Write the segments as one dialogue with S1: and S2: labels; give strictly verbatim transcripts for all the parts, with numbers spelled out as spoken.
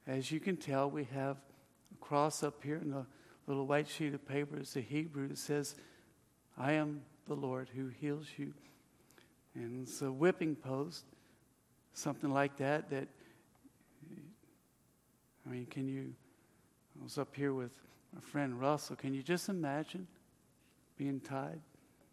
S1: as you can tell, we have a cross up here in the little white sheet of paper. It's the Hebrew. It says, I am the Lord who heals you. And it's a whipping post, something like that, that, I mean, can you, I was up here with my friend Russell. Can you just imagine being tied?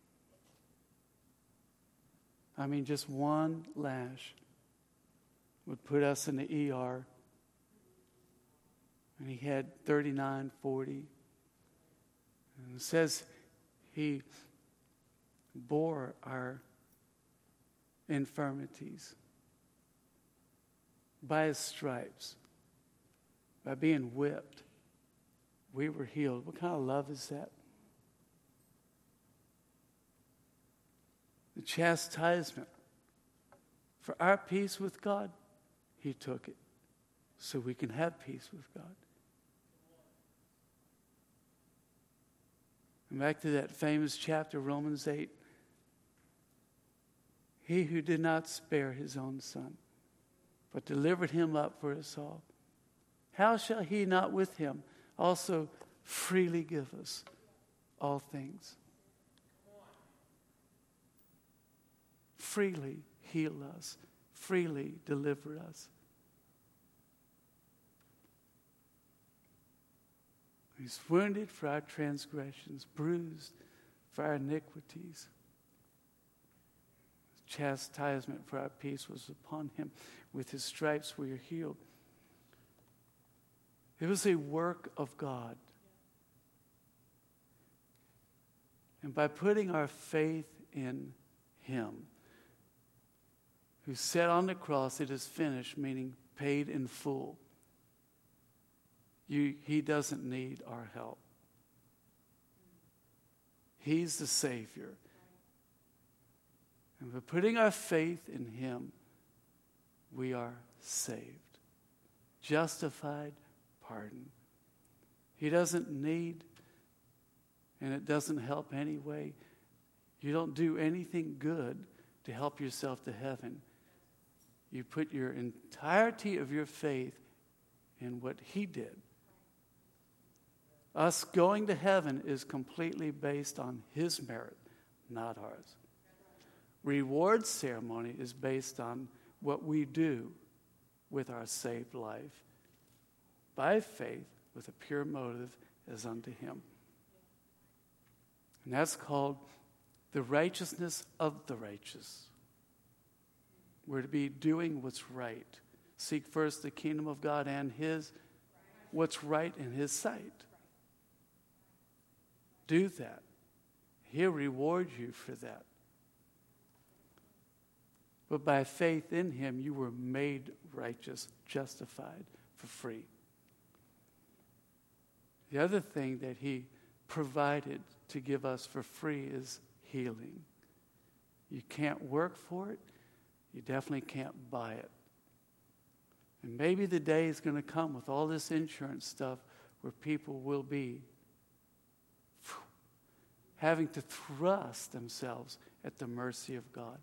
S1: I mean, just one lash would put us in the E R. And he had thirty-nine, forty. And it says he bore our infirmities. By his stripes, by being whipped, we were healed. What kind of love is that? The chastisement for our peace with God, he took it so we can have peace with God. And back to that famous chapter, Romans eight. He who did not spare his own son, but delivered him up for us all, how shall he not with him also freely give us all things? Freely heal us, freely deliver us. He's wounded for our transgressions, bruised for our iniquities. Chastisement for our peace was upon him. With his stripes we are healed. It was a work of God. And by putting our faith in him, who said on the cross, it is finished, meaning paid in full. You, he doesn't need our help. He's the Savior. And by putting our faith in him, we are saved, justified, pardoned. He doesn't need, and it doesn't help anyway. You don't do anything good to help yourself to heaven. You put your entirety of your faith in what he did. Us going to heaven is completely based on his merit, not ours. Reward ceremony is based on what we do with our saved life by faith with a pure motive as unto him. And that's called the righteousness of the righteous. We're to be doing what's right. Seek first the kingdom of God and his, what's right in his sight. Do that. He'll reward you for that. But by faith in him, you were made righteous, justified for free. The other thing that he provided to give us for free is healing. You can't work for it. You definitely can't buy it. And maybe the day is going to come with all this insurance stuff where people will be having to thrust themselves at the mercy of God.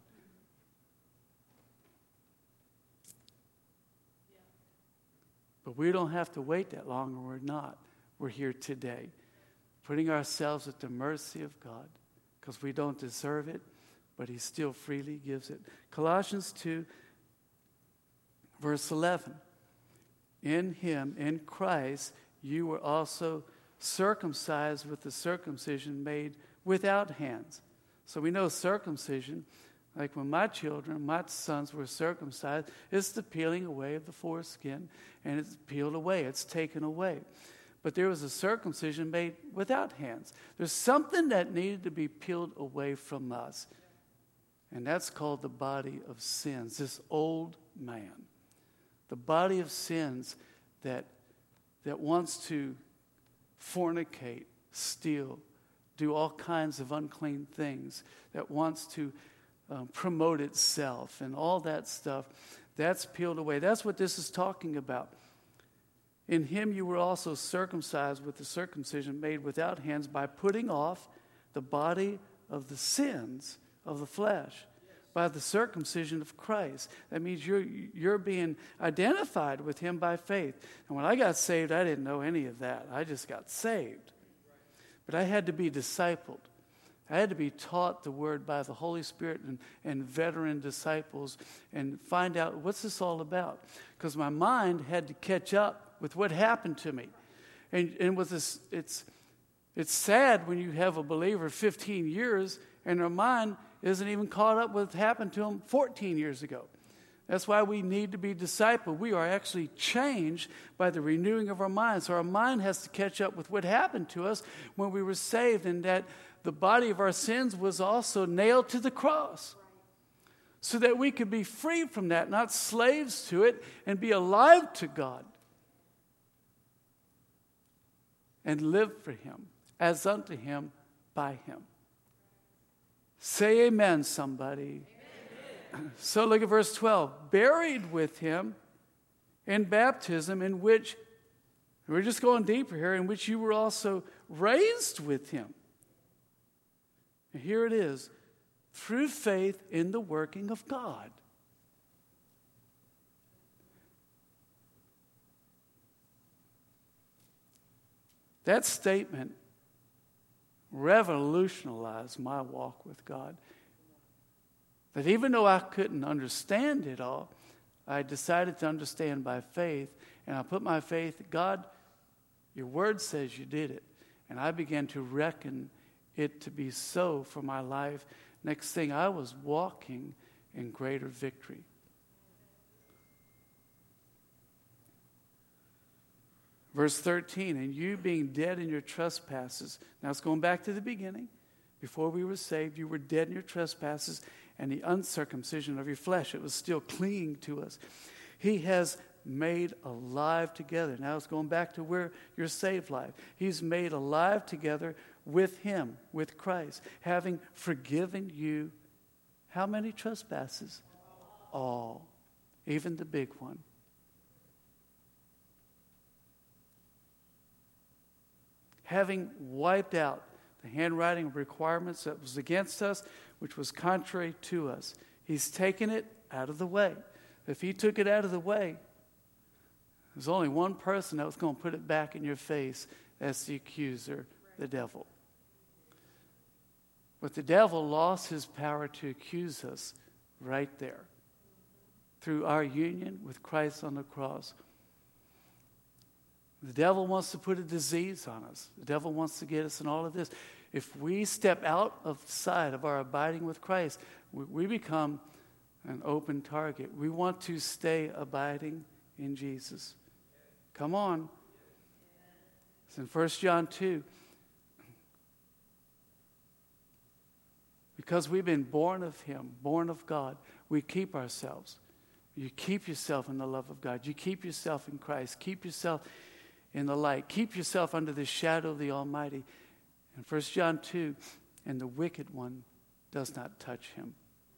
S1: But we don't have to wait that long, or we're not. We're here today, putting ourselves at the mercy of God because we don't deserve it, but he still freely gives it. Colossians two, verse eleven. In him, in Christ, you were also circumcised with the circumcision made without hands. So we know circumcision, like when my children, my sons were circumcised, it's the peeling away of the foreskin, and it's peeled away, it's taken away. But there was a circumcision made without hands. There's something that needed to be peeled away from us, and that's called the body of sins, this old man. The body of sins that, that wants to fornicate, steal, do all kinds of unclean things, that wants to um, promote itself and all that stuff, that's peeled away. That's what this is talking about. In him you were also circumcised with the circumcision made without hands by putting off the body of the sins of the flesh by the circumcision of Christ. That means you're, you're being identified with him by faith. And when I got saved, I didn't know any of that. I just got saved. But I had to be discipled. I had to be taught the word by the Holy Spirit and, and veteran disciples and find out what's this all about. Because my mind had to catch up with what happened to me. And, and with this, it's, it's sad when you have a believer fifteen years and their mind isn't even caught up with what happened to them fourteen years ago. That's why we need to be discipled. We are actually changed by the renewing of our minds. So our mind has to catch up with what happened to us when we were saved, and that the body of our sins was also nailed to the cross so that we could be free from that, not slaves to it, and be alive to God and live for him, as unto him, by him. Say amen, somebody. Amen. So look at verse twelve. Buried with him in baptism, in which, we're just going deeper here, in which you were also raised with him. And here it is, through faith in the working of God. That statement revolutionized my walk with God. That even though I couldn't understand it all, I decided to understand by faith, and I put my faith, God, your word says you did it. And I began to reckon it to be so for my life. Next thing, I was walking in greater victory. Verse thirteen, and you being dead in your trespasses. Now it's going back to the beginning. Before we were saved, you were dead in your trespasses and the uncircumcision of your flesh. It was still clinging to us. He has made alive together. Now it's going back to where you're saved life. He's made alive together with him, with Christ, having forgiven you how many trespasses? All, even the big one. Having wiped out the handwriting of requirements that was against us, which was contrary to us. He's taken it out of the way. If he took it out of the way, there's only one person that was going to put it back in your face. That's the accuser, the devil. But the devil lost his power to accuse us right there through our union with Christ on the cross. The devil wants to put a disease on us. The devil wants to get us in all of this. If we step out of sight of our abiding with Christ, we, we become an open target. We want to stay abiding in Jesus. Come on. It's in First John two. Because we've been born of him, born of God, we keep ourselves. You keep yourself in the love of God. You keep yourself in Christ. Keep yourself in the light. Keep yourself under the shadow of the Almighty. In First John two, and the wicked one does not touch him.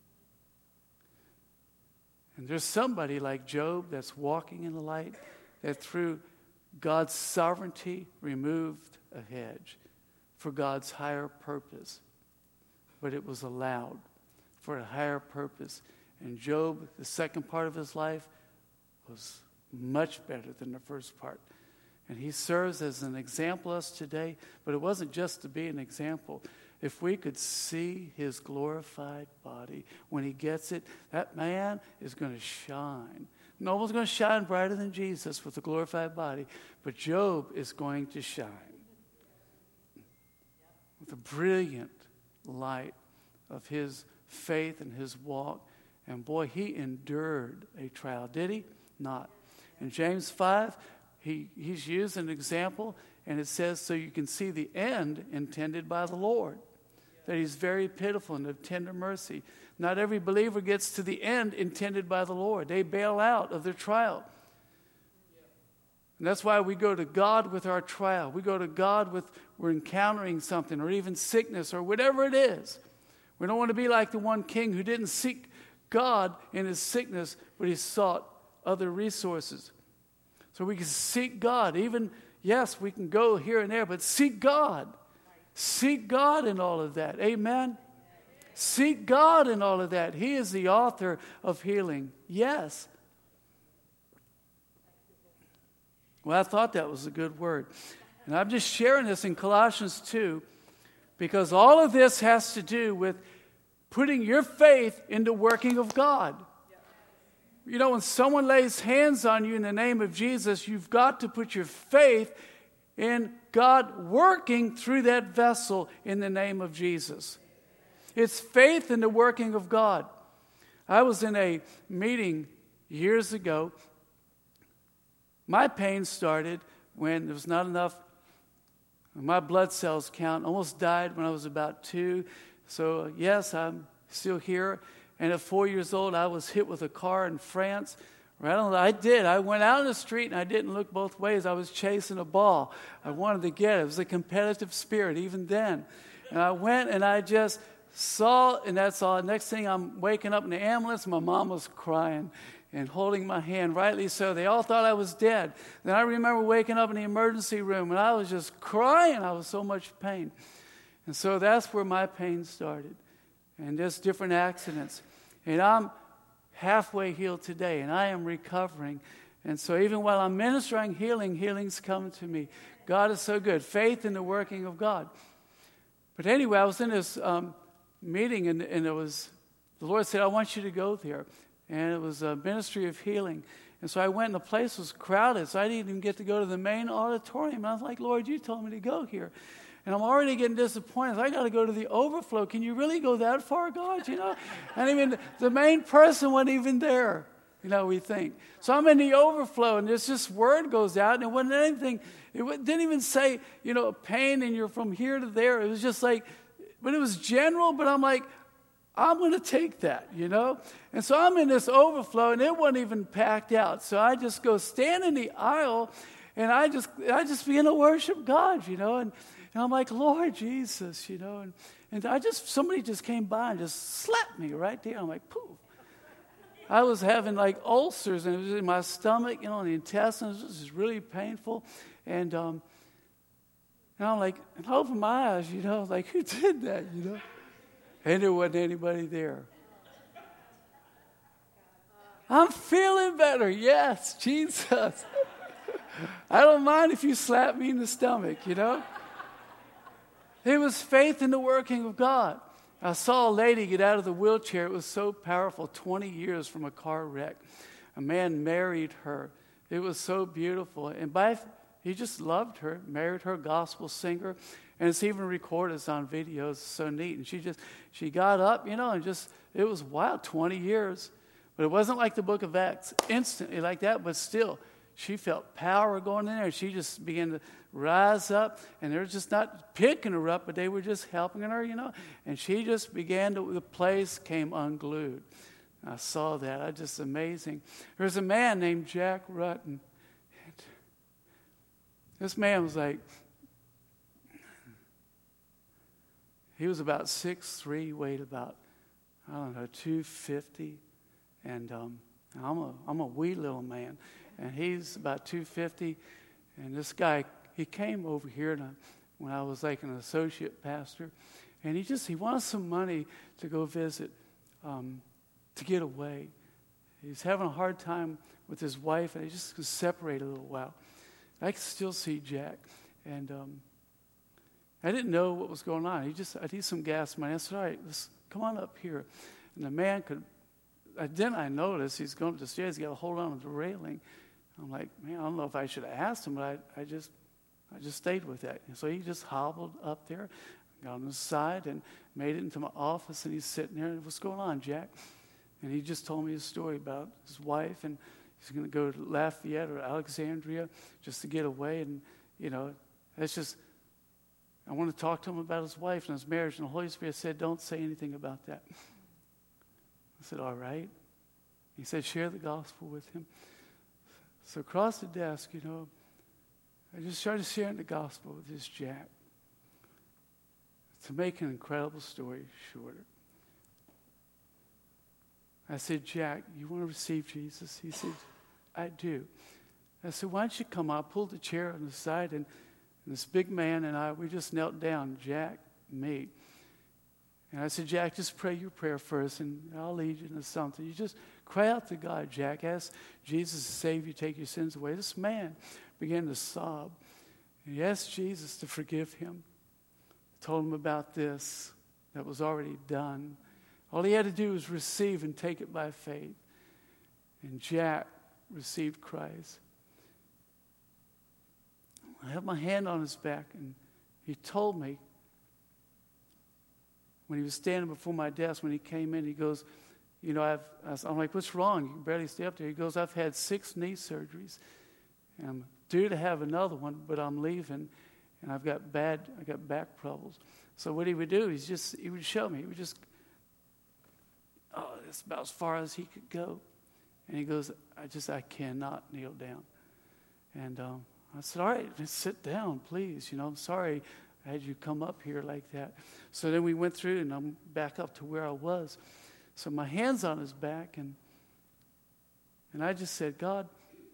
S1: And there's somebody like Job that's walking in the light, that through God's sovereignty removed a hedge for God's higher purpose. But it was allowed for a higher purpose. And Job, the second part of his life, was much better than the first part. And he serves as an example to us today, but it wasn't just to be an example. If we could see his glorified body, when he gets it, that man is going to shine. No one's going to shine brighter than Jesus with a glorified body, but Job is going to shine with a brilliant light of his faith and his walk. And boy, he endured a trial. Did he? Not. In James five, he, he's used an example, and it says, so you can see the end intended by the Lord, that he's very pitiful and of tender mercy. Not every believer gets to the end intended by the Lord. They bail out of their trial. And that's why we go to God with our trial. We go to God with, we're encountering something, or even sickness, or whatever it is. We don't want to be like the one king who didn't seek God in his sickness, but he sought other resources. So we can seek God. Even, yes, we can go here and there, but seek God. Seek God in all of that. Amen? Seek God in all of that. He is the author of healing. Yes. Well, I thought that was a good word. And I'm just sharing this in Colossians two because all of this has to do with putting your faith in the working of God. You know, when someone lays hands on you in the name of Jesus, you've got to put your faith in God working through that vessel in the name of Jesus. It's faith in the working of God. I was in a meeting years ago. My pain started when there was not enough. My blood cells count almost died when I was about two. So, yes, I'm still here. And at four years old, I was hit with a car in France. Right on, I did. I went out in the street and I didn't look both ways. I was chasing a ball. I wanted to get it. It was a competitive spirit even then. And I went and I just saw, and that's all. Next thing, I'm waking up in the ambulance. My mom was crying and holding my hand, rightly so. They all thought I was dead. Then I remember waking up in the emergency room and I was just crying. I was so much pain. And so that's where my pain started. And just different accidents. And I'm halfway healed today, and I am recovering. And so even while I'm ministering healing, healing's come to me. God is so good. Faith in the working of God. But anyway, I was in this um, meeting, and, and it was, the Lord said, I want you to go there. And it was a ministry of healing. And so I went, and the place was crowded, so I didn't even get to go to the main auditorium. And I was like, Lord, you told me to go here. And I'm already getting disappointed. I got to go to the overflow. Can you really go that far, God? You know? And even the main person wasn't even there. You know, we think. So I'm in the overflow, and this just word goes out, and it wasn't anything. It didn't even say, you know, pain, and you're from here to there. It was just like, but it was general, but I'm like, I'm going to take that, you know? And so I'm in this overflow, and it wasn't even packed out. So I just go stand in the aisle, and I just I just begin to worship God, you know? And And I'm like, Lord Jesus, you know, and, and I just, somebody just came by and just slapped me right there. I'm like, poof. I was having like ulcers, and it was in my stomach, you know, and the intestines. It was just really painful. And, um, and I'm like, and I opened my eyes, you know, like, who did that, you know? And there wasn't anybody there. I'm feeling better. Yes, Jesus. I don't mind if you slap me in the stomach, you know? It was faith in the working of God. I saw a lady get out of the wheelchair. It was so powerful, twenty years from a car wreck. A man married her. It was so beautiful. And by he just loved her, married her, gospel singer. And it's even recorded, it's on video. It's so neat. And she just, she got up, you know, and just, it was wild, twenty years. But it wasn't like the book of Acts, instantly like that, but still, she felt power going in there. She just began to rise up, and they're just not picking her up, but they were just helping her, you know. And she just began to, the place came unglued. I saw that. I just amazing. There's a man named Jack Rutten. And this man was like, he was about six three, weighed about, I don't know, two fifty. And um, I'm a I'm a wee little man. And he's about two fifty. And this guy, he came over here and I, when I was like an associate pastor. And he just, he wanted some money to go visit, um, to get away. He's having a hard time with his wife, and he just could separate a little while. I could still see Jack. And um, I didn't know what was going on. He just, I need some gas money. I said, all right, let's come on up here. And the man could, I, then I noticed he's going up the stairs. He's got to hold on to the railing. I'm like, man, I don't know if I should have asked him, but I, I just I just stayed with that. And so he just hobbled up there, got on the side, and made it into my office, and he's sitting there, and what's going on, Jack? And he just told me his story about his wife, and he's going to go to Lafayette or Alexandria just to get away. And, you know, that's just, I want to talk to him about his wife and his marriage. And the Holy Spirit said, don't say anything about that. I said, all right. He said, share the gospel with him. So across the desk, you know, I just started sharing the gospel with this Jack. To make an incredible story shorter. I said, Jack, you want to receive Jesus? He said, I do. I said, why don't you come up? I pulled the chair on the side, and, and this big man and I, we just knelt down, Jack, me. And I said, Jack, just pray your prayer first, and I'll lead you into something. You just cry out to God, Jack. Ask Jesus to save you, take your sins away. This man began to sob. And he asked Jesus to forgive him. Told him about this that was already done. All he had to do was receive and take it by faith. And Jack received Christ. I have my hand on his back, and he told me, when he was standing before my desk, when he came in, he goes, you know, I've, I was, I'm like, what's wrong? You can barely stay up there. He goes, I've had six knee surgeries. And I'm due to have another one, but I'm leaving, and I've got bad, I got back problems. So what he would do, he's just, he would show me. He would just, oh, that's about as far as he could go. And he goes, I just, I cannot kneel down. And um, I said, all right, just sit down, please. You know, I'm sorry I had you come up here like that. So then we went through, and I'm back up to where I was. So my hand's on his back, and and I just said, God,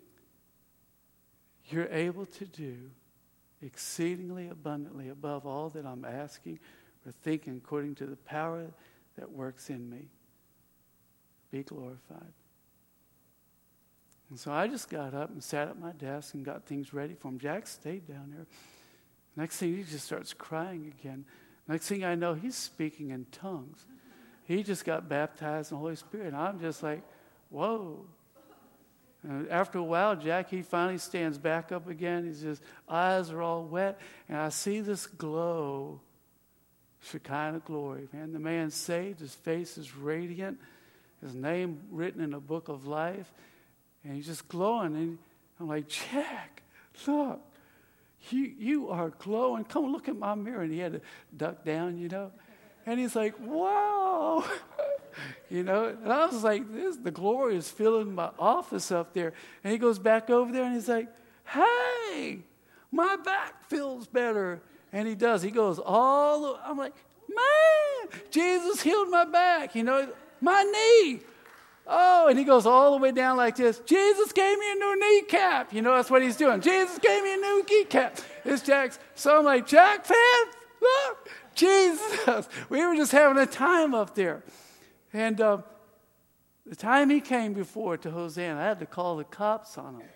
S1: you're able to do exceedingly abundantly above all that I'm asking or thinking, according to the power that works in me. Be glorified. And so I just got up and sat at my desk and got things ready for him. Jack stayed down there. Next thing, he just starts crying again. Next thing I know, he's speaking in tongues. He just got baptized in the Holy Spirit. And I'm just like, whoa. And after a while, Jack, he finally stands back up again. His just eyes are all wet. And I see this glow, Shekinah glory. Man, the man's saved. His face is radiant. His name written in the book of life. And he's just glowing. And I'm like, Jack, look. You, you are glowing. Come look at my mirror. And he had to duck down, you know. And he's like, wow. You know, and I was like, this, the glory is filling my office up there. And he goes back over there and he's like, hey, my back feels better. And he does. He goes all the, I'm like, man, Jesus healed my back, you know, my knee. Oh, and he goes all the way down like this. Jesus gave me a new kneecap. You know, that's what he's doing. Jesus gave me a new kneecap. It's Jack's. So I'm like, Jack, fan, look, Jesus. We were just having a time up there. And uh, the time he came before to Hosanna, I had to call the cops on him.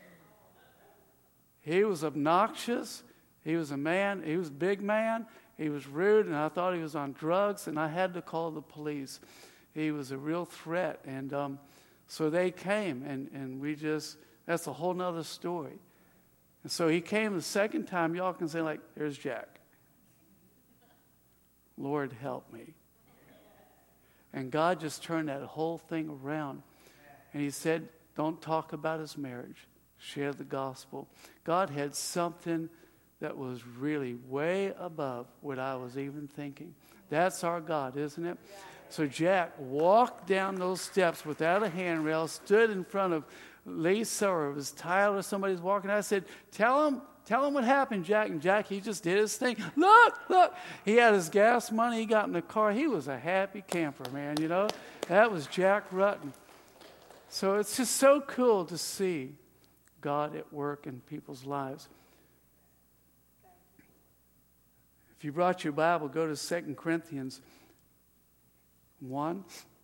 S1: He was obnoxious. He was a man. He was a big man. He was rude, and I thought he was on drugs, and I had to call the police. He was a real threat. And um, so they came, and, and we just, that's a whole nother story. And so he came the second time. Y'all can say, like, there's Jack. Lord, help me. And God just turned that whole thing around. And he said, don't talk about his marriage. Share the gospel. God had something that was really way above what I was even thinking. That's our God, isn't it? So Jack walked down those steps without a handrail, stood in front of Lisa, or it was Tyler, or somebody's walking. I said, tell him, tell him what happened, Jack. And Jack, he just did his thing. Look, look. He had his gas money. He got in the car. He was a happy camper, man, you know. That was Jack Rutten. So it's just so cool to see God at work in people's lives. If you brought your Bible, go to Second Corinthians one.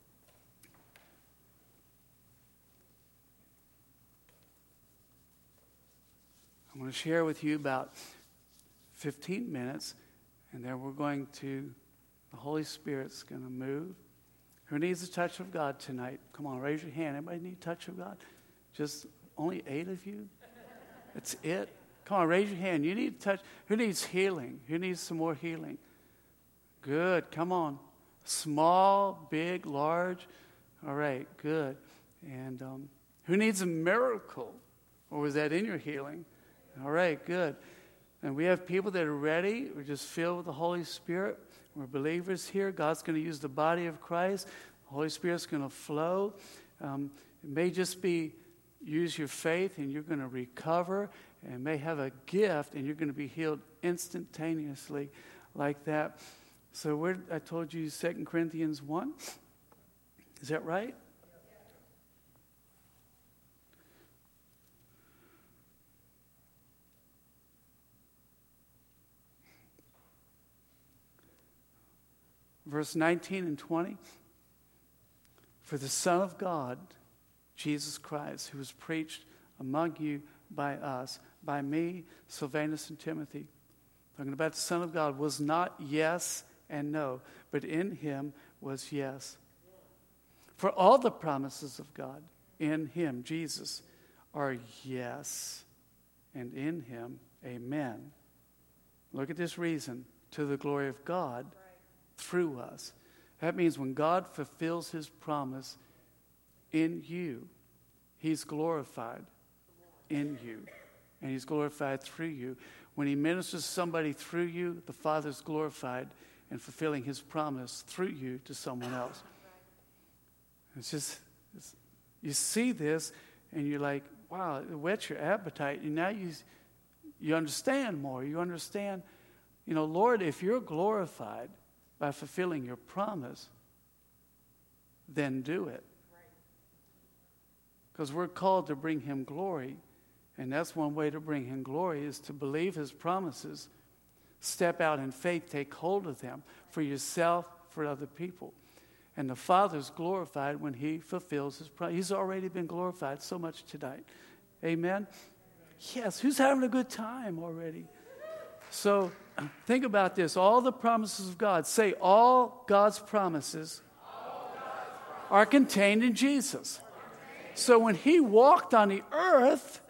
S1: I'm going to share with you about fifteen minutes, and then we're going to, the Holy Spirit's going to move. Who needs a touch of God tonight? Come on, raise your hand. Anybody need a touch of God? Just only eight of you? That's it? Come on, raise your hand. You need a touch. Who needs healing? Who needs some more healing? Good. Come on. Small, big, large. All right, good. And um, who needs a miracle? Or was that in your healing? All right, good. And we have people that are ready. We're just filled with the Holy Spirit. We're believers here. God's going to use the body of Christ. The Holy Spirit's going to flow. Um, it may just be use your faith and you're going to recover, and may have a gift and you're going to be healed instantaneously like that. So where I told you Second Corinthians one. Is that right? verse nineteen and twenty. For the Son of God, Jesus Christ, who was preached among you by us, by me, Silvanus, and Timothy, talking about the Son of God, was not yes and no, but in him was yes. For all the promises of God in him, Jesus, are yes, and in him, amen. Look at this reason, to the glory of God through us. That means when God fulfills his promise in you, he's glorified in you, and he's glorified through you. When he ministers to somebody through you, the Father's glorified and fulfilling his promise through you to someone else. It's just, it's, you see this, and you're like, wow, it whets your appetite, and now you, you understand more. You understand, you know, Lord, if you're glorified by fulfilling your promise, then do it. Because we're called to bring him glory, and that's one way to bring him glory is to believe his promises, step out in faith, take hold of them for yourself, for other people. And the Father's glorified when he fulfills his promise. He's already been glorified so much tonight. Amen? Yes, who's having a good time already? So think about this. All the promises of God. Say all God's promises, all God's promises are contained in Jesus. So when he walked on the earth,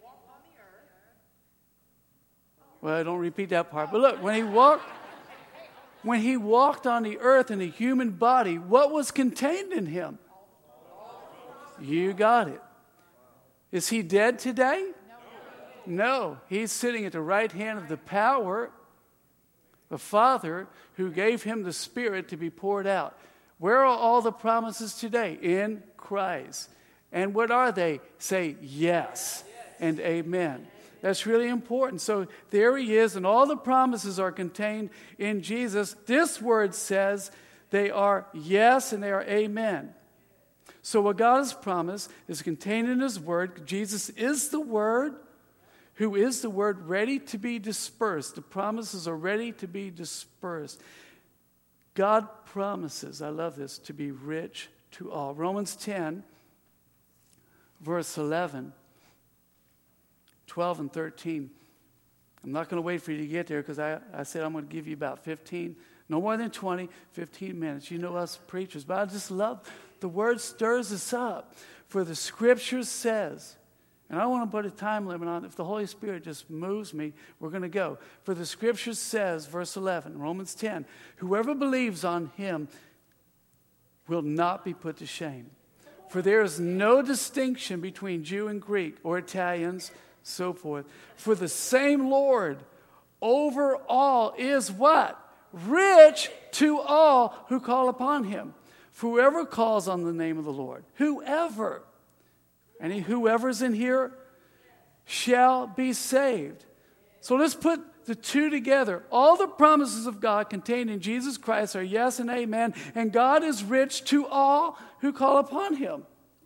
S1: well, don't repeat that part. But look, when he walked, when he walked on the earth in a human body, what was contained in him? You got it. Is he dead today? No. He's sitting at the right hand of the power, the Father, who gave him the Spirit to be poured out. Where are all the promises today? In Christ. And what are they? Say yes and amen. That's really important. So there he is, and all the promises are contained in Jesus. This word says they are yes and they are amen. So what God has promised is contained in his word. Jesus is the word, who is the word ready to be dispersed. The promises are ready to be dispersed. God promises, I love this, to be rich to all. Romans ten, verse eleven. twelve and thirteen. I'm not going to wait for you to get there because I, I said I'm going to give you about fifteen, no more than twenty, fifteen minutes. You know us preachers, but I just love the word stirs us up. For the scripture says, and I don't want to put a time limit on it. If the Holy Spirit just moves me, we're going to go. For the scripture says, verse eleven, Romans ten, whoever believes on him will not be put to shame. For there is no distinction between Jew and Greek or Italians, so forth. For the same Lord over all is what? Rich to all who call upon him. For whoever calls on the name of the Lord, whoever, any whoever's in here, shall be saved. So let's put the two together. All the promises of God contained in Jesus Christ are yes and amen, and God is rich to all who call upon him.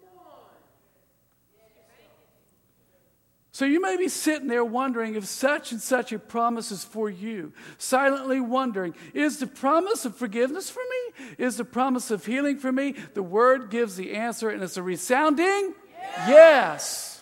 S1: So you may be sitting there wondering if such and such a promise is for you. Silently wondering, is the promise of forgiveness for me? Is the promise of healing for me? The word gives the answer, and it's a resounding yes. yes.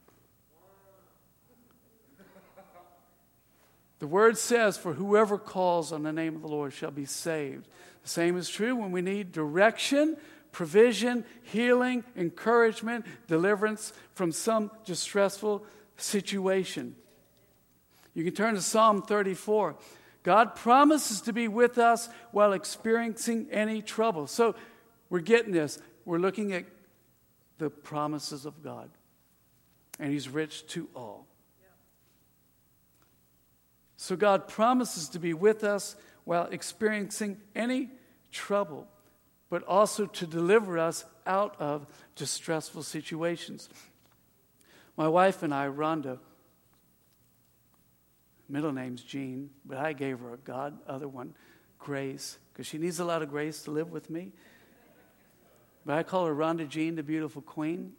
S1: The word says, for whoever calls on the name of the Lord shall be saved. The same is true when we need direction, provision, healing, encouragement, deliverance from some distressful situation. You can turn to Psalm thirty-four. God promises to be with us while experiencing any trouble. So we're getting this. We're looking at the promises of God. And he's rich to all. So God promises to be with us while experiencing any trouble, but also to deliver us out of distressful situations. My wife and I, Rhonda, middle name's Jean, but I gave her a God, other one, Grace, because she needs a lot of grace to live with me. But I call her Rhonda Jean, the beautiful queen.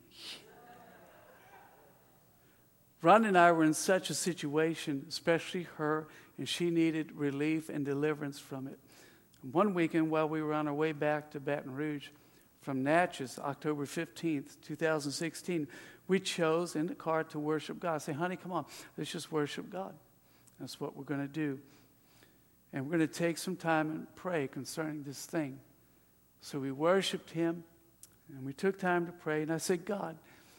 S1: Rhonda and I were in such a situation, especially her, and she needed relief and deliverance from it. One weekend while we were on our way back to Baton Rouge from Natchez, October fifteenth, twenty sixteen, we chose in the car to worship God. I say, honey, come on, let's just worship God. That's what we're going to do. And we're going to take some time and pray concerning this thing. So we worshiped him, and we took time to pray. And I said, God,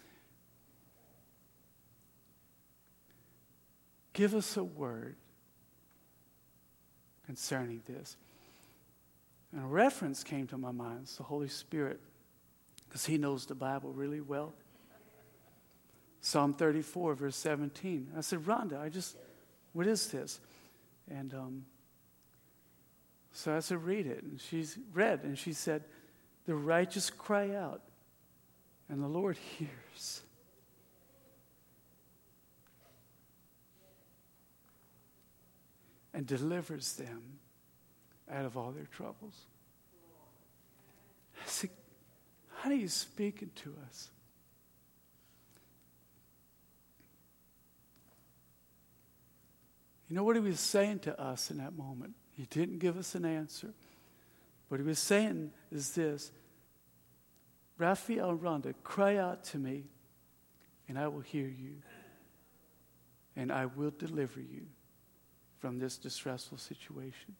S1: give us a word concerning this. And a reference came to my mind. It's the Holy Spirit, because he knows the Bible really well. Psalm thirty-four, verse seventeen. I said, Rhonda, I just, what is this? And um, so I said, read it. And she's read, and she said, the righteous cry out, and the Lord hears. And delivers them out of all their troubles. I said, how are you speaking to us? You know what he was saying to us in that moment? He didn't give us an answer. What he was saying is this: Raphael and Rhonda, cry out to me, and I will hear you, and I will deliver you from this distressful situation.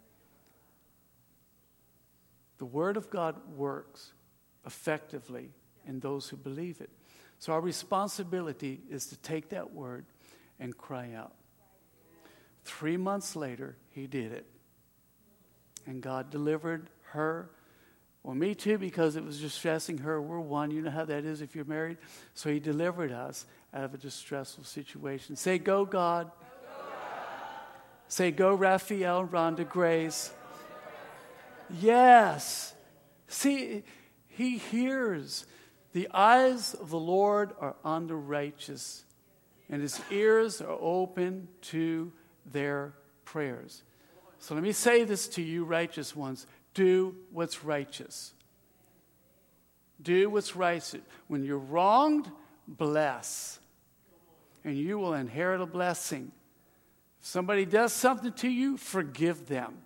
S1: The Word of God works effectively in those who believe it. So our responsibility is to take that word and cry out. Three months later, he did it. And God delivered her, or me too, because it was distressing her. We're one. You know how that is if you're married. So he delivered us out of a distressful situation. Say, go, God. Go, God. Say, go, Raphael, Rhonda, Grace. Yes. See, he hears. The eyes of the Lord are on the righteous, and his ears are open to their prayers. So let me say this to you, righteous ones. Do what's righteous. Do what's righteous. When you're wronged, bless. And you will inherit a blessing. If somebody does something to you, forgive them.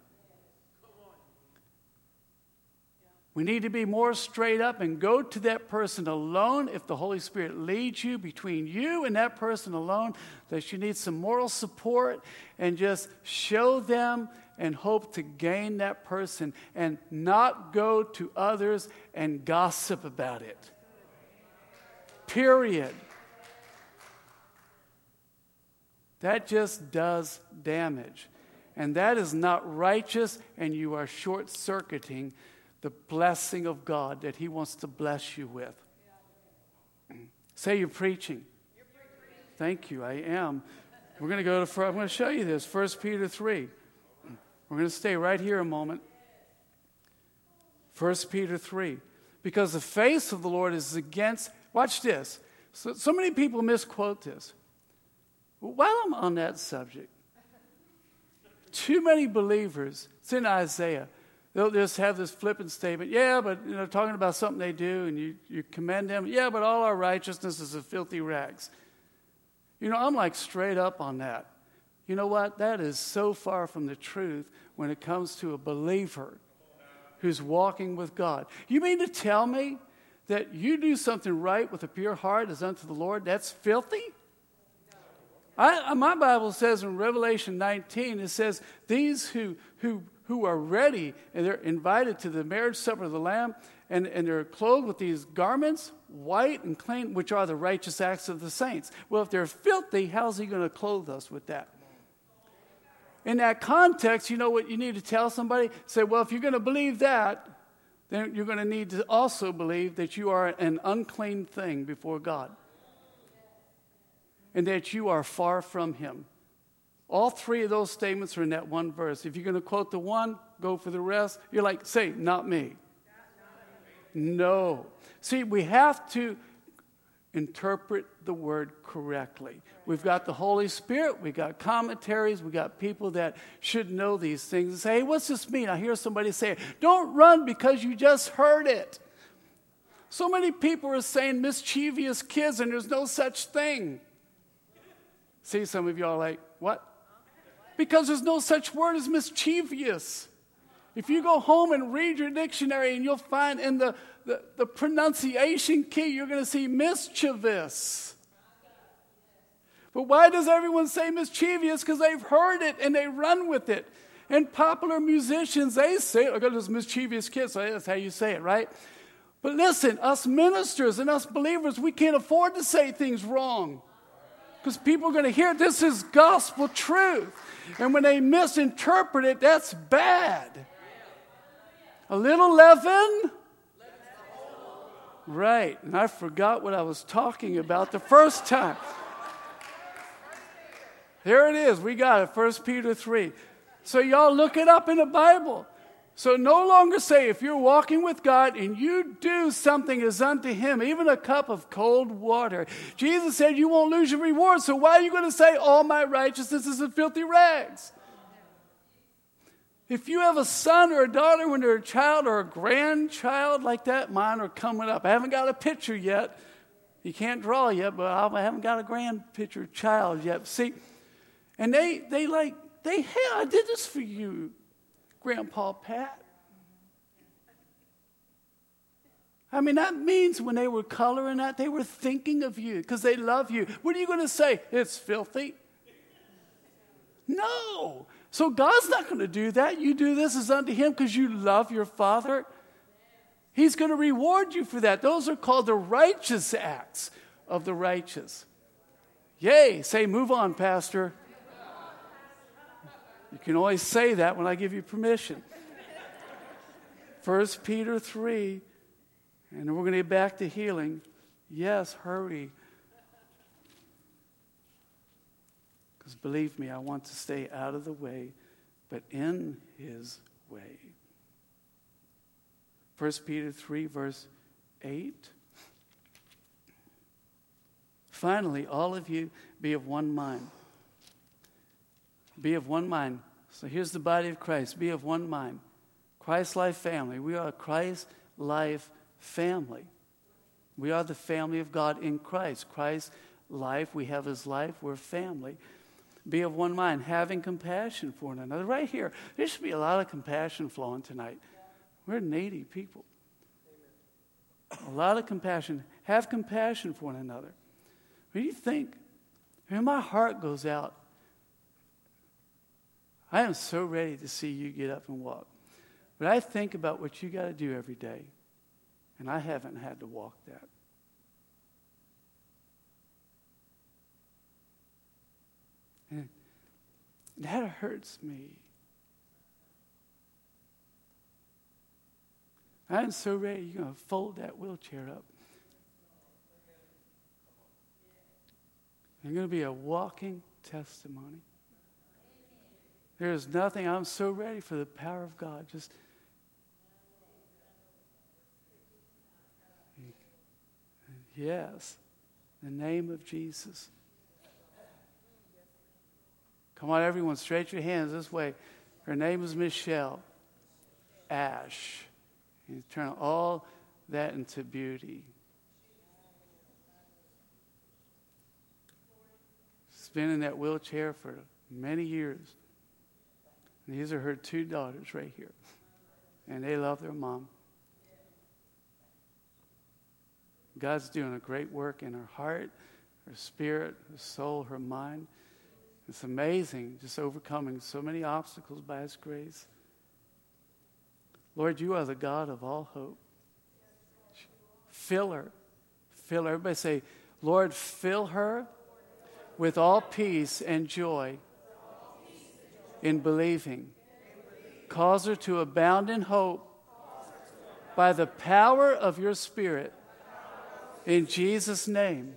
S1: We need to be more straight up and go to that person alone. If the Holy Spirit leads you between you and that person alone, that you need some moral support, and just show them and hope to gain that person, and not go to others and gossip about it. Period. That just does damage. And that is not righteous, and you are short-circuiting the blessing of God that he wants to bless you with. Say you're preaching. You're preaching. Thank you, I am. We're going to go to, I'm going to show you this, First Peter three. We're going to stay right here a moment. First Peter three. Because the face of the Lord is against, watch this. So, so many people misquote this. While I'm on that subject, too many believers, it's in Isaiah, they'll just have this flippant statement. Yeah, but you know, talking about something they do, and you, you commend them. Yeah, but all our righteousness is a filthy rags. You know, I'm like straight up on that. You know what? That is so far from the truth when it comes to a believer who's walking with God. You mean to tell me that you do something right with a pure heart as unto the Lord, that's filthy? I, my Bible says in Revelation nineteen, it says, these who who who are ready and they're invited to the marriage supper of the Lamb, and, and they're clothed with these garments, white and clean, which are the righteous acts of the saints. Well, if they're filthy, how's he going to clothe us with that? In that context, you know what you need to tell somebody? Say, well, if you're going to believe that, then you're going to need to also believe that you are an unclean thing before God, and that you are far from him. All three of those statements are in that one verse. If you're going to quote the one, go for the rest. You're like, say, not me. No. See, we have to interpret the word correctly. We've got the Holy Spirit. We've got commentaries. We've got people that should know these things and say, hey, what's this mean? I hear somebody say, don't run because you just heard it. So many people are saying mischievous kids, and there's no such thing. See, some of y'all are like, what? Because there's no such word as mischievous. If you go home and read your dictionary, and you'll find in the, the, the pronunciation key, you're going to see mischievous. But why does everyone say mischievous? Because they've heard it and they run with it. And popular musicians, they say, I got this mischievous kid, so that's how you say it, right? But listen, us ministers and us believers, we can't afford to say things wrong. Because people are going to hear this is gospel truth. And when they misinterpret it, that's bad. A little leaven? Right. And I forgot what I was talking about the first time. Here it is. We got it. First Peter three. So y'all look it up in the Bible. So no longer say if you're walking with God and you do something as unto him, even a cup of cold water. Jesus said you won't lose your reward. So why are you going to say all my righteousness is in filthy rags? If you have a son or a daughter when they're a child or a grandchild like that, mine are coming up. I haven't got a picture yet. You can't draw yet, but I haven't got a grand picture child yet. See, and they they like, they, hey, I did this for you, Grandpa Pat. I mean, that means when they were coloring that, they were thinking of you because they love you. What are you going to say? It's filthy. No. So God's not going to do that. You do this as unto him because you love your Father. He's going to reward you for that. Those are called the righteous acts of the righteous. Yay. Say, move on, Pastor. You can always say that when I give you permission. First Peter three, and then we're going to get back to healing. Yes, hurry. Because believe me, I want to stay out of the way, but in his way. First Peter three, verse eight. Finally, all of you be of one mind. Be of one mind. So here's the body of Christ. Be of one mind. Christ-life family. We are a Christ-life family. We are the family of God in Christ. Christ's life, we have his life, we're family. Be of one mind, having compassion for one another. Right here, there should be a lot of compassion flowing tonight. We're needy people. A lot of compassion. Have compassion for one another. When you think, I mean, my heart goes out. I am so ready to see you get up and walk. But I think about what you got to do every day, and I haven't had to walk that. And that hurts me. I'm so ready. You're going to fold that wheelchair up. You're going to be a walking testimony. There is nothing. I'm so ready for the power of God. Just yes, in the name of Jesus. Come on, everyone, stretch your hands this way. Her name is Michelle Ash. You turn all that into beauty. She's been in that wheelchair for many years. And these are her two daughters right here. And they love their mom. God's doing a great work in her heart, her spirit, her soul, her mind. It's amazing, just overcoming so many obstacles by his grace. Lord, you are the God of all hope. Fill her. Fill her. Everybody say, Lord, fill her with all peace and joy in believing. Cause her to abound in hope by the power of your Spirit. In Jesus' name.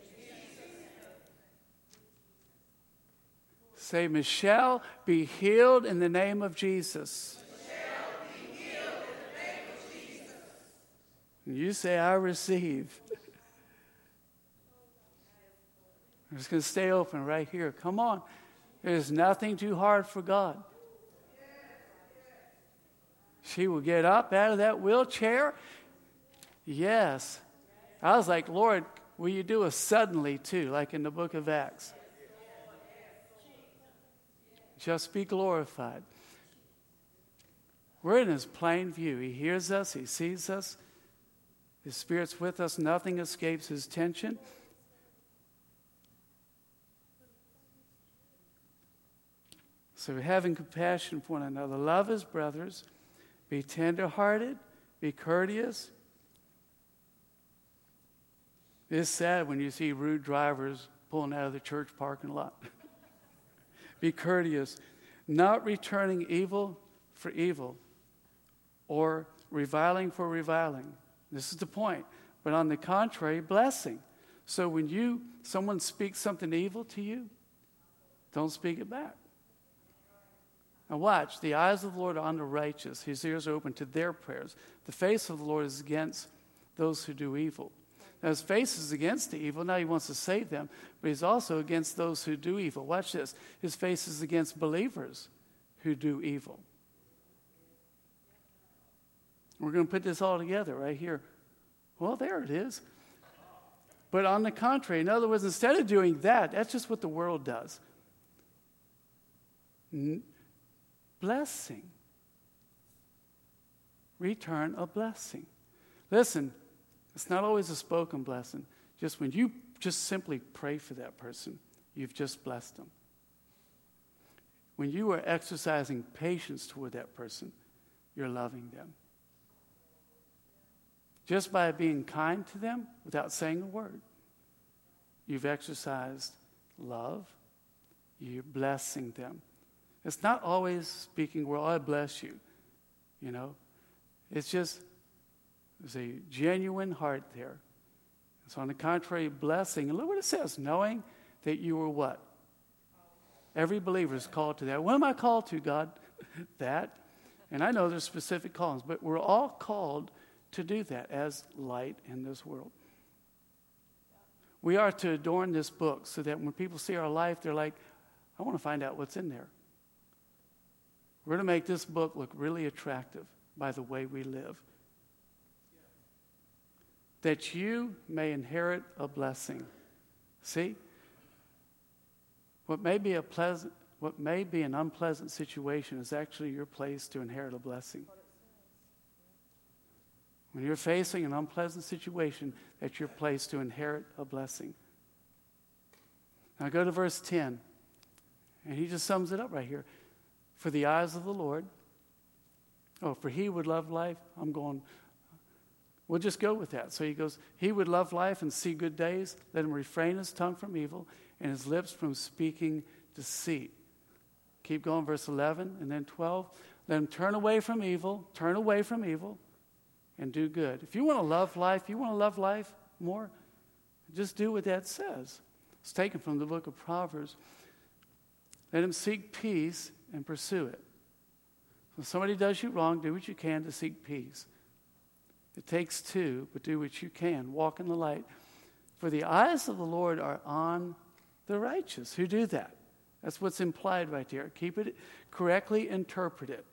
S1: Say, Michelle, be healed in the name of Jesus.
S2: Michelle, be healed in the name of Jesus.
S1: And you say, I receive. I'm just going to stay open right here. Come on. There's nothing too hard for God. She will get up out of that wheelchair. Yes. I was like, Lord, will you do a suddenly too, like in the book of Acts? Just be glorified. We're in his plain view. He hears us. He sees us. His Spirit's with us. Nothing escapes his attention. So having compassion for one another. Love his brothers. Be tender-hearted. Be courteous. It's sad when you see rude drivers pulling out of the church parking lot. Be courteous. Not returning evil for evil or reviling for reviling. This is the point. But on the contrary, blessing. So when you someone speaks something evil to you, don't speak it back. Now watch. The eyes of the Lord are on the righteous. His ears are open to their prayers. The face of the Lord is against those who do evil. Now his face is against the evil. Now he wants to save them. But he's also against those who do evil. Watch this. His face is against believers who do evil. We're going to put this all together right here. Well, there it is. But on the contrary, in other words, instead of doing that, that's just what the world does. N- blessing. Return a blessing. Listen, it's not always a spoken blessing. Just when you just simply pray for that person, you've just blessed them. When you are exercising patience toward that person, you're loving them. Just by being kind to them without saying a word, you've exercised love. You're blessing them. It's not always speaking, well, I bless you. You know, it's just, there's a genuine heart there. So on the contrary, blessing. And look what it says, knowing that you were what? Every believer is called to that. What am I called to, God? That. And I know there's specific callings, but we're all called to do that as light in this world. We are to adorn this book so that when people see our life, they're like, I want to find out what's in there. We're to make this book look really attractive by the way we live. That you may inherit a blessing. See? What may be a pleasant, what may be an unpleasant situation is actually your place to inherit a blessing. When you're facing an unpleasant situation, that's your place to inherit a blessing. Now go to verse ten. And he just sums it up right here. For the eyes of the Lord, oh, for he would love life. I'm going, we'll just go with that. So he goes, he would love life and see good days. Let him refrain his tongue from evil and his lips from speaking deceit. Keep going, verse eleven and then twelve. Let him turn away from evil, turn away from evil, and do good. If you want to love life, you want to love life more, just do what that says. It's taken from the book of Proverbs. Let him seek peace and pursue it. When somebody does you wrong, do what you can to seek peace. It takes two, but do what you can. Walk in the light. For the eyes of the Lord are on the righteous who do that. That's what's implied right there. Keep it correctly, interpret it.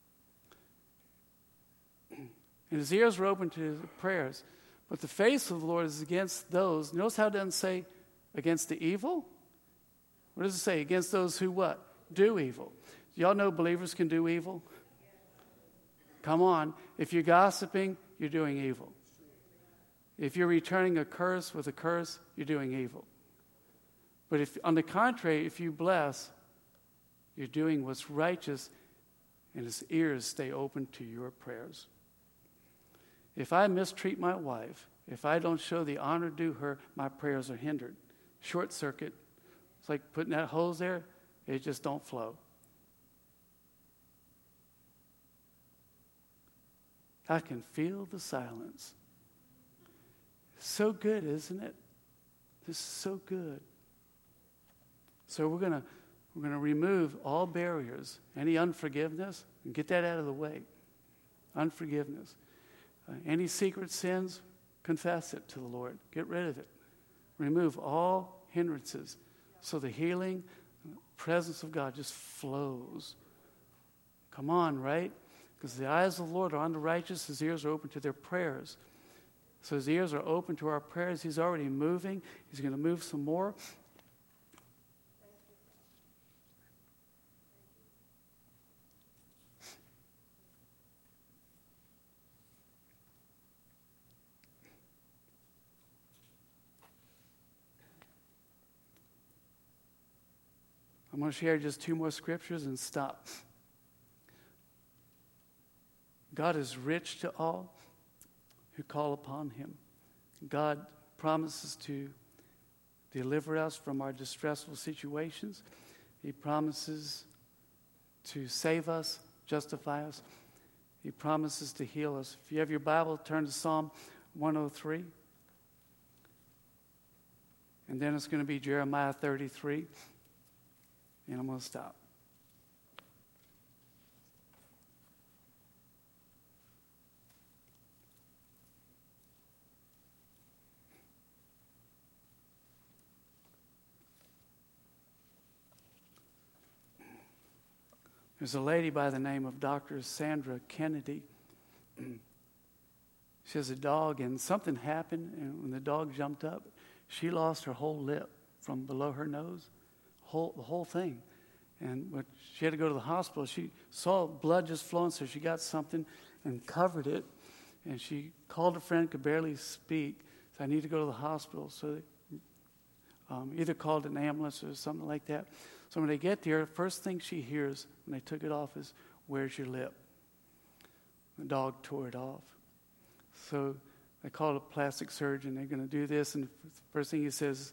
S1: And his ears are open to his prayers. But the face of the Lord is against those. Notice how it doesn't say against the evil. What does it say? Against those who what? Do evil. Do y'all know believers can do evil? Come on. If you're gossiping, you're doing evil. If you're returning a curse with a curse, you're doing evil. But if, on the contrary, if you bless, you're doing what's righteous, and his ears stay open to your prayers. If I mistreat my wife, if I don't show the honor due her, my prayers are hindered. Short circuit. It's like putting that hose there, it just don't flow. I can feel the silence. So good, isn't it? This is so good. So we're gonna we're gonna remove all barriers, any unforgiveness, and get that out of the way. Unforgiveness. Uh, any secret sins, confess it to the Lord. Get rid of it. Remove all hindrances so the healing, the presence of God just flows. Come on, right? Because the eyes of the Lord are on the righteous. His ears are open to their prayers. So his ears are open to our prayers. He's already moving. He's going to move some more. I'm going to share just two more scriptures and stop. God is rich to all who call upon him. God promises to deliver us from our distressful situations. He promises to save us, justify us. He promises to heal us. If you have your Bible, turn to Psalm one oh three. And then it's going to be Jeremiah thirty-three. And I'm going to stop. There's a lady by the name of Doctor Sandra Kennedy. She has a dog, and something happened, and when the dog jumped up, she lost her whole lip from below her nose, whole, the whole thing. And when she had to go to the hospital, she saw blood just flowing, so she got something and covered it. And she called a friend, could barely speak, so I need to go to the hospital. So they um, either called an ambulance or something like that. So when they get there, the first thing she hears when they took it off is, "Where's your lip?" The dog tore it off. So they called a plastic surgeon. They're going to do this. And the first thing he says,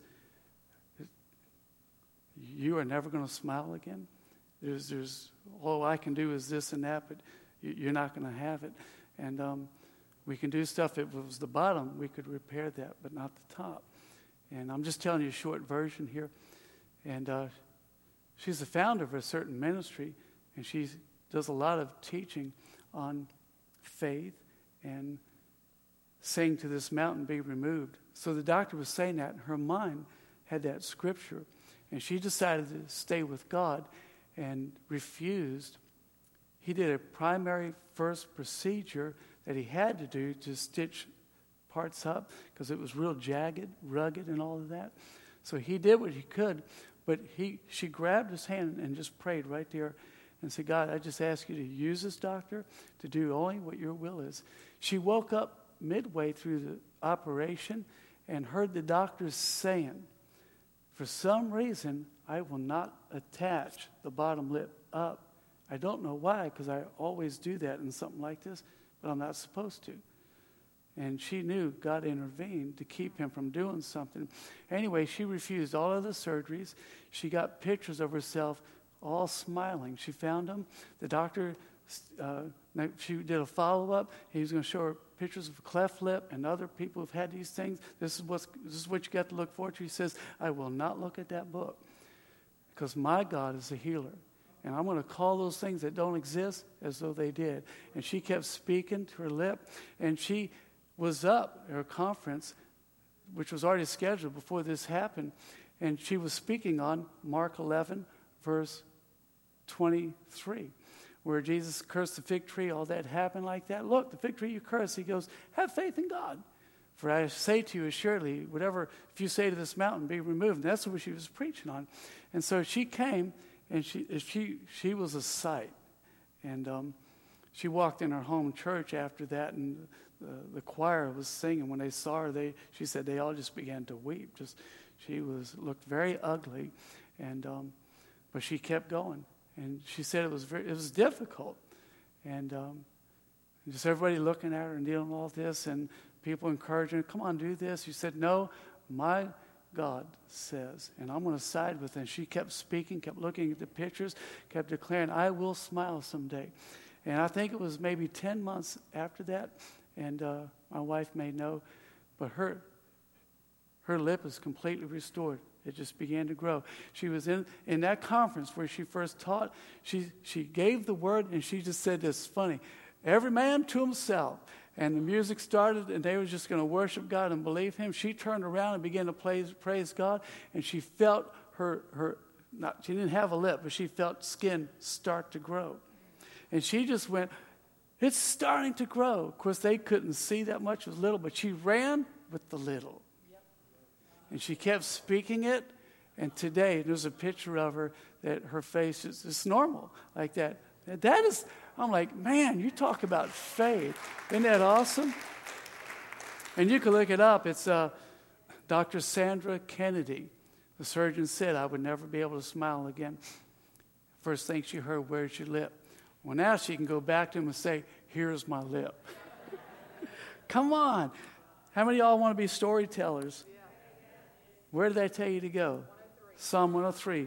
S1: "You are never going to smile again. There's, there's all I can do is this and that, but you're not going to have it. And um, we can do stuff. If it was the bottom, we could repair that, but not the top." And I'm just telling you a short version here. And uh, she's the founder of a certain ministry, and she does a lot of teaching on faith and saying to this mountain, "Be removed." So the doctor was saying that, and her mind had that scripture. And she decided to stay with God and refused. He did a primary first procedure that he had to do to stitch parts up because it was real jagged, rugged, and all of that. So he did what he could, but he she grabbed his hand and just prayed right there and said, "God, I just ask you to use this doctor to do only what your will is." She woke up midway through the operation and heard the doctor saying, "For some reason, I will not attach the bottom lip up. I don't know why, because I always do that in something like this, but I'm not supposed to." And she knew God intervened to keep him from doing something. Anyway, she refused all of the surgeries. She got pictures of herself all smiling. She found them. The doctor, uh, she did a follow-up. He was going to show her pictures of a cleft lip and other people who've had these things. This is, what's, this is what you got to look forward to. He says, "I will not look at that book because my God is a healer. And I'm going to call those things that don't exist as though they did." And she kept speaking to her lip. And she was up at her conference, which was already scheduled before this happened. And she was speaking on Mark eleven, verse twenty-three, where Jesus cursed the fig tree, all that happened like that. "Look, the fig tree you cursed," he goes, "have faith in God. For I say to you, assuredly, whatever, if you say to this mountain, be removed." And that's what she was preaching on. And so she came, and she she she was a sight. And um, she walked in her home church after that, and the, the choir was singing. When they saw her, they she said they all just began to weep. Just she was looked very ugly, and um, but she kept going. And she said it was very it was difficult, and um, just everybody looking at her and dealing with all this, and people encouraging her, "Come on, do this." She said, "No, my God says," and I'm going to side with her. And she kept speaking, kept looking at the pictures, kept declaring, "I will smile someday." And I think it was maybe ten months after that, and uh, my wife may know, but her her lip is completely restored. It just began to grow. She was in, in that conference where she first taught. She she gave the word, and she just said this funny, "Every man to himself." And the music started, and they were just going to worship God and believe him. She turned around and began to praise, praise God, and she felt her, her not, she didn't have a lip, but she felt skin start to grow. And she just went, "It's starting to grow." Of course, they couldn't see that much. It was little, but she ran with the little. And she kept speaking it, and today there's a picture of her that her face is it's normal like that. That is, I'm like, man, you talk about faith. Isn't that awesome? And you can look it up. It's uh, Doctor Sandra Kennedy. The surgeon said I would never be able to smile again. First thing she heard, where's your lip? Well, now she can go back to him and say, here's my lip. Come on. How many of y'all want to be storytellers? Where did I tell you to go? Psalm one oh three.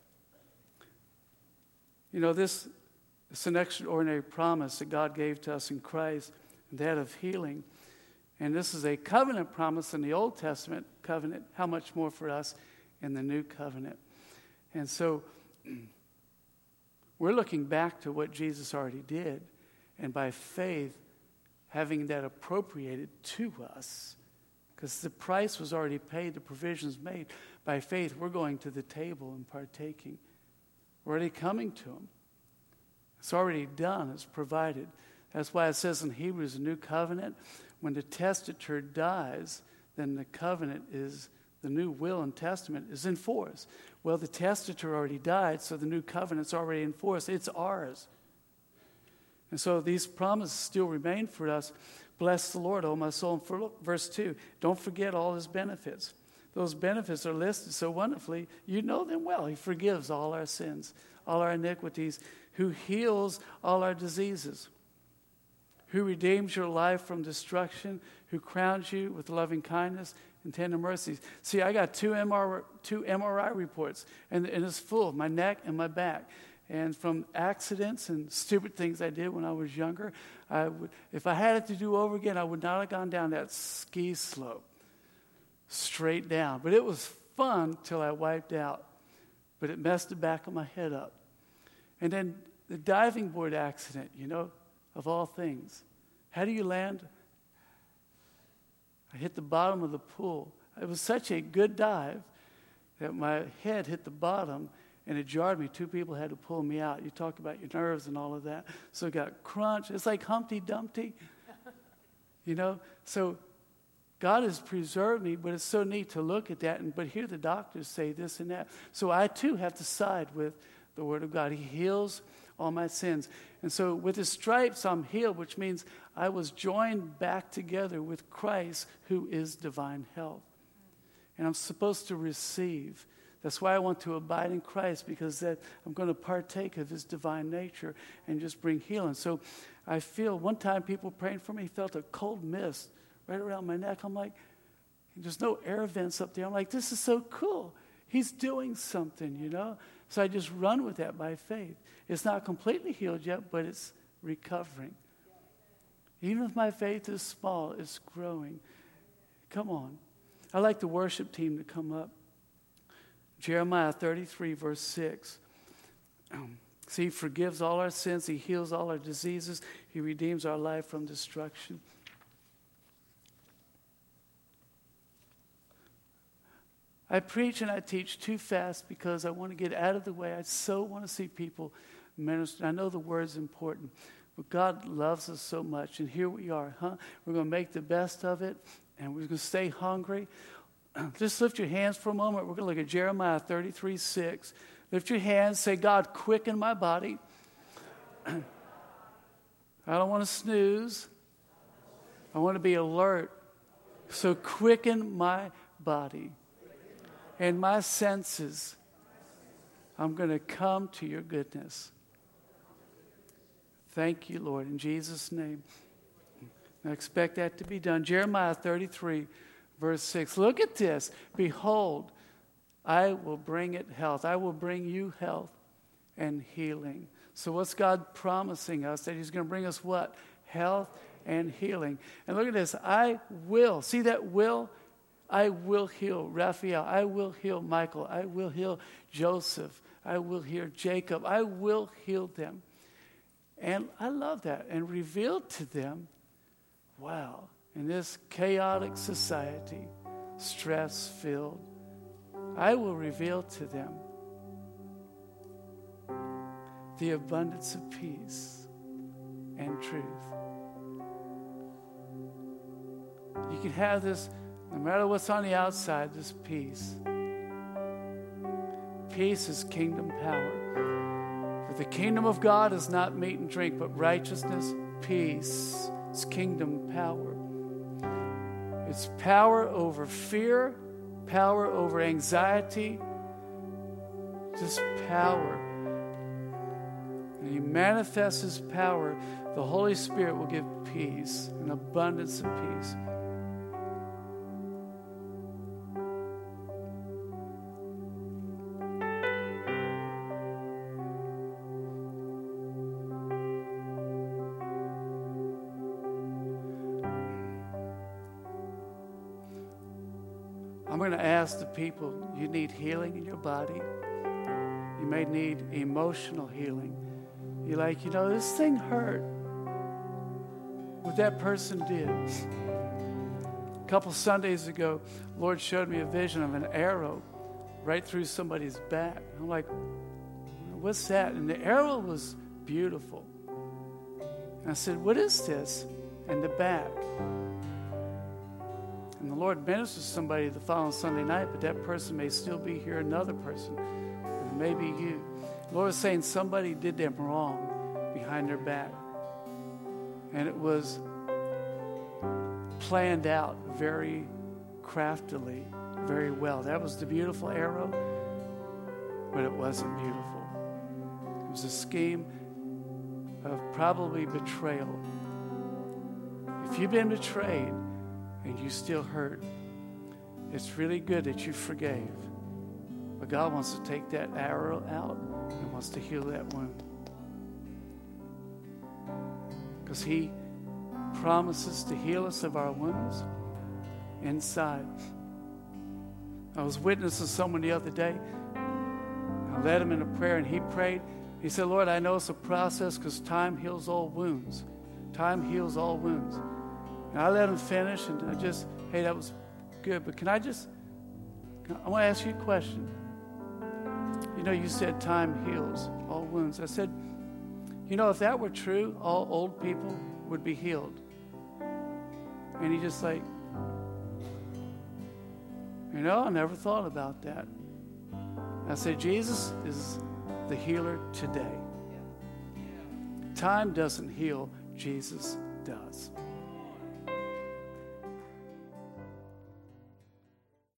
S1: You know, this is an extraordinary promise that God gave to us in Christ, that of healing. And this is a covenant promise in the Old Testament covenant. How much more for us in the New Covenant? And so we're looking back to what Jesus already did, and by faith, having that appropriated to us, because the price was already paid, the provisions made. By faith, we're going to the table and partaking. We're already coming to Him. It's already done. It's provided. That's why it says in Hebrews, a new covenant, when the testator dies, then the covenant is, the new will and testament is in force. Well, the testator already died, so the new covenant's already in force. It's ours. And so these promises still remain for us. Bless the Lord, O my soul. And for, look, verse two, don't forget all His benefits. Those benefits are listed so wonderfully. You know them well. He forgives all our sins, all our iniquities, who heals all our diseases, who redeems your life from destruction, who crowns you with loving kindness and tender mercies. See, I got two M R I, two M R I reports, and, and it's full of my neck and my back. And from accidents and stupid things I did when I was younger, I would, if I had it to do over again, I would not have gone down that ski slope straight down. But it was fun till I wiped out. But it messed the back of my head up. And then the diving board accident, you know, of all things. How do you land? I hit the bottom of the pool. It was such a good dive that my head hit the bottom, and it jarred me. Two people had to pull me out. You talk about your nerves and all of that. So it got crunched. It's like Humpty Dumpty. You know? So God has preserved me, but it's so neat to look at that and but hear the doctors say this and that. So I too have to side with the Word of God. He heals all my sins. And so with His stripes I'm healed, which means I was joined back together with Christ, who is divine health. And I'm supposed to receive. That's why I want to abide in Christ, because that I'm going to partake of His divine nature and just bring healing. So I feel, one time people praying for me felt a cold mist right around my neck. I'm like, there's no air vents up there. I'm like, this is so cool. He's doing something, you know. So I just run with that by faith. It's not completely healed yet, but it's recovering. Even if my faith is small, it's growing. Come on. I'd like the worship team to come up. Jeremiah thirty-three, verse six. See, He forgives all our sins. He heals all our diseases. He redeems our life from destruction. I preach and I teach too fast because I want to get out of the way. I so want to see people minister. I know the word's important, but God loves us so much. And here we are, huh? We're going to make the best of it, and we're going to stay hungry. Just lift your hands for a moment. We're going to look at Jeremiah thirty-three, six. Lift your hands. Say, God, quicken my body. I don't want to snooze. I want to be alert. So quicken my body and my senses. I'm going to come to your goodness. Thank you, Lord, in Jesus' name. I expect that to be done. Jeremiah thirty-three, verse six. Look at this. Behold, I will bring it health. I will bring you health and healing. So what's God promising us? That He's going to bring us what? Health and healing. And look at this. I will. See that will? I will heal Raphael. I will heal Michael. I will heal Joseph. I will heal Jacob. I will heal them. And I love that. And reveal to them, wow, in this chaotic society, stress-filled, I will reveal to them the abundance of peace and truth. You can have this, no matter what's on the outside, this peace. Peace is kingdom power. For the kingdom of God is not meat and drink, but righteousness, peace. It's kingdom power. It's power over fear, power over anxiety, just power. And He manifests His power, the Holy Spirit will give peace, an abundance of peace. I'm going to ask the people, you need healing in your body. You may need emotional healing. You're like, you know, this thing hurt. What that person did. A couple Sundays ago, Lord showed me a vision of an arrow right through somebody's back. I'm like, what's that? And the arrow was beautiful. And I said, what is this? In the back. And the Lord ministers to somebody the following Sunday night, but that person may still be here, another person. And maybe you. The Lord is saying somebody did them wrong behind their back. And it was planned out very craftily, very well. That was the beautiful arrow, but it wasn't beautiful. It was a scheme of probably betrayal. If you've been betrayed, and you still hurt, it's really good that you forgave. But God wants to take that arrow out and wants to heal that wound. Because He promises to heal us of our wounds inside. I was witnessing someone the other day. I led him in a prayer and he prayed. He said, Lord, I know it's a process because time heals all wounds. Time heals all wounds. And I let him finish, and I just, hey, that was good. But can I just, can I, I want to ask you a question. You know, you said time heals all wounds. I said, you know, if that were true, all old people would be healed. And he just like, you know, I never thought about that. I said, Jesus is the healer today. Time doesn't heal, Jesus does.